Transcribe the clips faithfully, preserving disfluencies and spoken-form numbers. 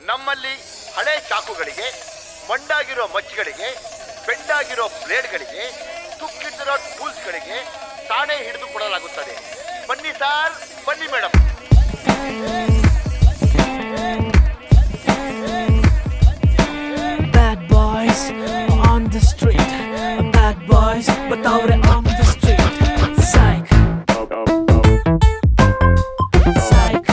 ನಮ್ಮಲ್ಲಿ ಹಳೆ ಚಾಕುಗಳಿಗೆ, ಮಂಡಾಗಿರೋ ಮಚ್ಚಿಗಳಿಗೆ, ಬೆಂಡಾಗಿರೋ ಬ್ಲೇಡ್ಗಳಿಗೆ, ತುಕ್ಕಿಟ್ಟಿರೋ ಟೂಲ್ಸ್ಗಳಿಗೆ ತಾನೇ ಹಿಡಿದು ಕೊಡಲಾಗುತ್ತದೆ. ಬನ್ನಿ ಸಾರ್, ಬನ್ನಿ madam. Bad boys on the street, bad boys batavre on the street. Psych, psych,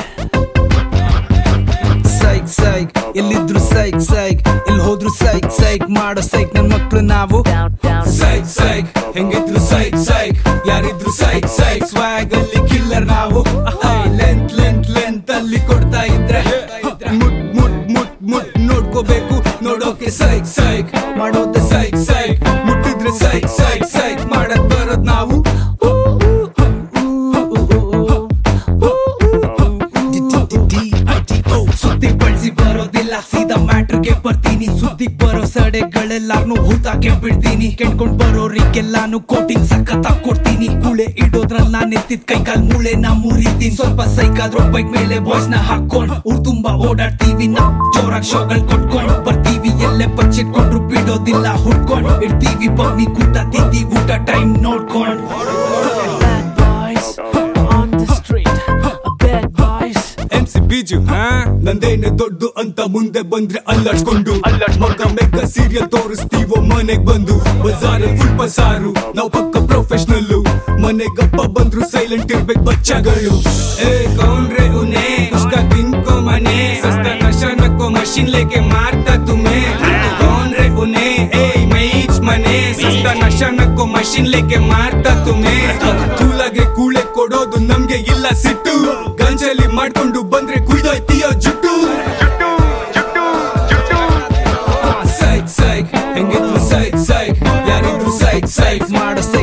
psych, psych. ಎಲ್ಲಿದ್ರು ಸೈಕ್ ಸೈಕ್, ಎಲ್ಲಿ ಹೋದ್ರು ಸೈಕ್ ಸೈಕ್ ಮಾಡೋ ಸೈಕ್ ನನ್ ಮಕ್ಳು ನಾವು. ಸೈಕ್ ಸೈಕ್ ಹೆಂಗಿದ್ರು ಸೈಕ್ ಸೈಕ್, ಯಾರಿದ್ರು ಸೈಕ್ ಸೈಕ್ ಸ್ವ್ಯಾಗ್ ಅಲ್ಲಿ ಕಿಲ್ಲರ್ ನಾವು. ಲೆಂತ್ ಲೆಂತ್ ಲೆಂತ್ ಅಲ್ಲಿ ಕೊಡ್ತಾ ಇದ್ರೆ ಮುಟ್ ಮುಟ್ ಮುಟ್ ಮುಟ್ ನೋಡ್ಕೋಬೇಕು, ನೋಡೋಕೆ ಸೈಕ್ ಸೈಕ್ ಮಾಡೋದೆ ಸೈಕ್ ಸೈಕ್, ಮುಟ್ಟಿದ್ರೆ ಸೈಕ್ ಸೈಕ್ ಸೈಕ್ ಮಾಡಕ್ ಬರೋದ್ ನಾವು. ಸುದ್ದಿ ಬಳಸಿ ಬರೋದಿಲ್ಲ, ಸೀದಾ ಮ್ಯಾಟ್ರಿಗೆ ಬರ್ತೀನಿ. ಸುದ್ದಿ ಬರೋ ಸಡೆಗಳೆಲ್ಲಾನು ಹೂತಾಕೆ ಬಿಡ್ತೀನಿ. ಕೆಣ್ಕೊಂಡ್ ಬರೋರಿಗೆಲ್ಲಾನು ಕೋಟಿಂಗ್ ಸಖತ್ ಕೊಡ್ತೀನಿ. ಕೂಳೆ ಇಡೋದ್ರಲ್ಲಿ ನಾನ್ ಎತ್ತಿದ್ ಕೈ ಕಾಲ್ ಮೂಳೆ ನಾ ಮುರಿತೀನಿ. ಸ್ವಲ್ಪ ಸೈಕಾದ್ರೂ ಬೈಕ್ ಮೇಲೆ ಬಾಯ್ಸ್ ನ ಹಾಕೊಂಡ್ ಊರ್ ತುಂಬಾ ಓಡಾಡ್ತೀವಿ. ನಾ ಜೋರಾಗ್ ಶೋಗಳ್ ಕೊಟ್ಕೊಂಡ್ ಬರ್ತೀವಿ. ಎಲ್ಲೇ ಬಚ್ಚಿಟ್ಕೊಂಡ್ರು ಬಿಡೋದಿಲ್ಲ, ಹುಡ್ಕೊಂಡ್ ಇಡ್ತೀವಿ. ಬಗ್ನಿ ಕೂಟ ತಿಂದಿ ಊಟ ಟೈಮ್ ನೋಡ್ಕೊಂಡ್. bad boys on the street, bad boys. MC Biju ಬೀಜು ನಂದೇನೆ ದೊಡ್ಡು ಅಂತ ಮುಂದೆ ಬಂದ್ರೆ ಅಲ್ಲಾಡ್ಸ್ಕೊಂಡು ಮಗ ಮೆಗ ಸೀರಿಯಲ್ ತೋರಿಸ್ತೀವೋ ಮನೆಗ್ ಬಂದು. ಬಜಾರಲ್ಲಿ ಫುಲ್ ಬಸಾರು, ನಾವು ಪಕ್ಕ ಪ್ರೊಫೆಷನಲ್ಲು. ಮನೆಗಪ್ಪ ಬಂದ್ರು ಸೈಲೆಂಟ್ ಇರ್ಬೇಕು ಬಚ್ಚಗಳು. ಏ ಕೌನ್ರೆ ಉನೆ ಉಸ್ಕಾ ತಿನ್ಕೋ ಮನೆ, ಸಸ್ತಾ ನಶಾ ನಕ್ಕೋ ಮಷಿನ್ ಲೇಕೆ ಮಾರ್ತಾ ತುಮೆ. ಕೌನ್ರೆ ಉನೆ ಏ ಮೈಚ್ ಮನೆ, ಸಸ್ತಾ ನಶಾ ನಕ್ಕೋ ಮಷಿನ್ ಲೇಕೆ ಮಾರ್ತಾ ತುಮೆ. ಕೂಲಾಗೆ ಕೂಳೆ ಕೊಡೋದು ನಮ್ಗೆ ಇಲ್ಲ ಸಿಟ್ಟು, ಗಂಜಲಿ ಮಾಡ್ಕೊಂಡು ಬಂದ್ರೆ ಕುಯ್ದೋಯ್ತೀಯೋ ಜುಟ್ಟು. ಸೈಕ್ ಸೈಕ್ ಹೆಂಗಿದ್ರು ಸೈಕ್ ಸೈಕ್, ಯಾರಿದ್ರು ಸೈಕ್ ಸೈಕ್ ಮಾಡೋ ಸೈಕ್